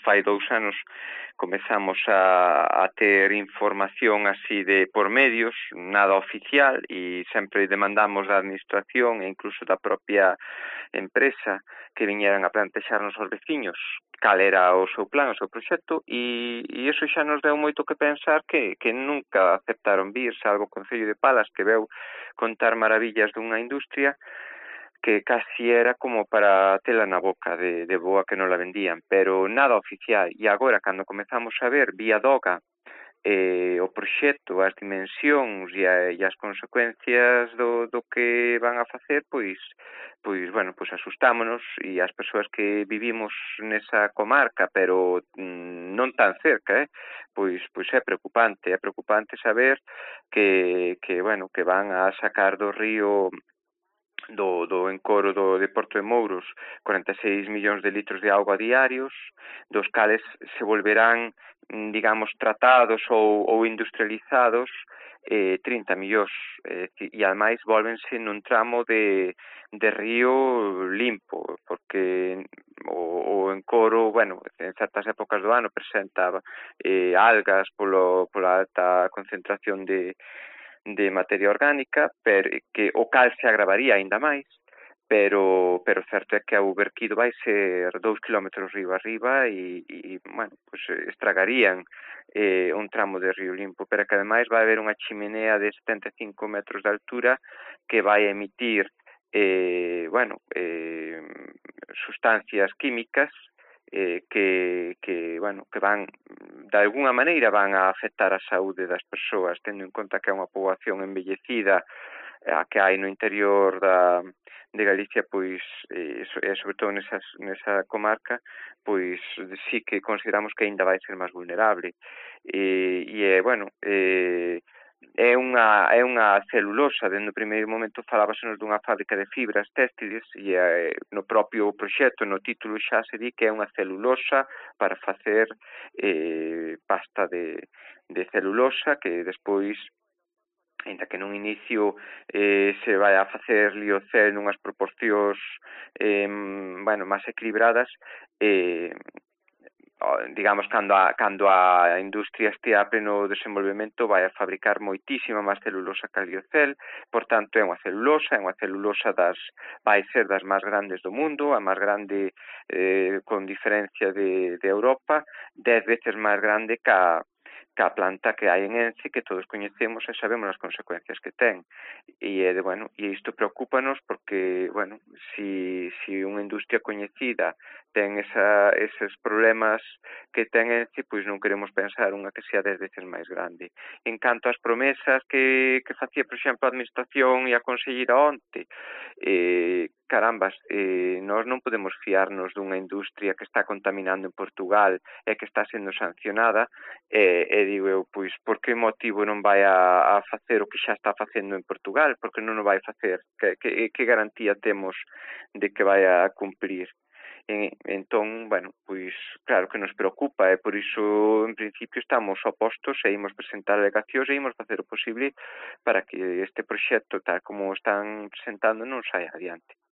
Fai 2 anos comezamos a ter información así de por medios, nada oficial, e sempre demandamos da administración e incluso da propia empresa que viñeran a plantexarnos aos veciños cal era o seu plan, o seu proxecto, e iso xa nos deu moito que pensar que nunca aceptaron vir, salvo o Concello de Palas, que veu contar maravillas dunha industria que casi era como para tela na boca de boa que non la vendían, pero nada oficial. E agora, cando comezamos a ver vía DOGA o proxecto, as dimensións e as consecuencias do que van a facer, pois asustámonos, e as persoas que vivimos nesa comarca, pero non tan cerca, pois é preocupante saber que van a sacar do río do encoro de Porto de Mouros 46 millóns de litros de auga diarios, dos cales se volverán, digamos, tratados ou industrializados 30 millóns, e ademais volvense nun tramo de río limpo, porque o encoro, en certas épocas do ano presentaba algas pola alta concentración de materia orgánica, que o cal se agravaría aínda máis, pero certo é que o verquido vai ser 2 kilómetros río arriba e estragarían un tramo de río limpo, pero que ademais vai haber unha chimenea de 75 metros de altura que vai emitir sustancias químicas que van, de alguna maneira, van a afectar a saúde das persoas, tendo en conta que é unha poboación envellecida a que hai no interior de Galicia, pois, e sobre todo nesa comarca, pois sí que consideramos que aínda vai ser máis vulnerable. É unha celulosa, dende o primeiro momento falábasenos dunha fábrica de fibras téxtiles e no propio proxecto, no título xa se di que é unha celulosa para facer pasta de celulosa que despois, ainda que nun inicio se vai a facer liocel nunhas proporcións máis equilibradas, digamos, cando a industria estea a pleno desenvolvemento vai a fabricar moitísima máis celulosa que a liocel, por tanto é unha celulosa vai ser das máis grandes do mundo, a máis grande con diferencia de Europa, 10 veces máis grande que a planta que hai en Ence, que todos coñecemos e sabemos as consecuencias que ten. E isto preocúpanos porque, si unha industria coñecida ten eses problemas que ten Ence, pois non queremos pensar unha que sea 10 veces máis grande. En canto ás promesas que facía, por exemplo, a Administración e a Conselleira onte, nós non podemos fiarnos dunha industria que está contaminando en Portugal e que está sendo sancionada, digo eu, pois, por que motivo non vai a facer o que xa está facendo en Portugal? Por que non o vai facer? Que garantía temos de que vai a cumprir? Entón, pois claro que nos preocupa, e por iso en principio estamos opostos e imos presentar alegacións e imos facer o posible para que este proxecto, tal como están presentando, non saia adiante.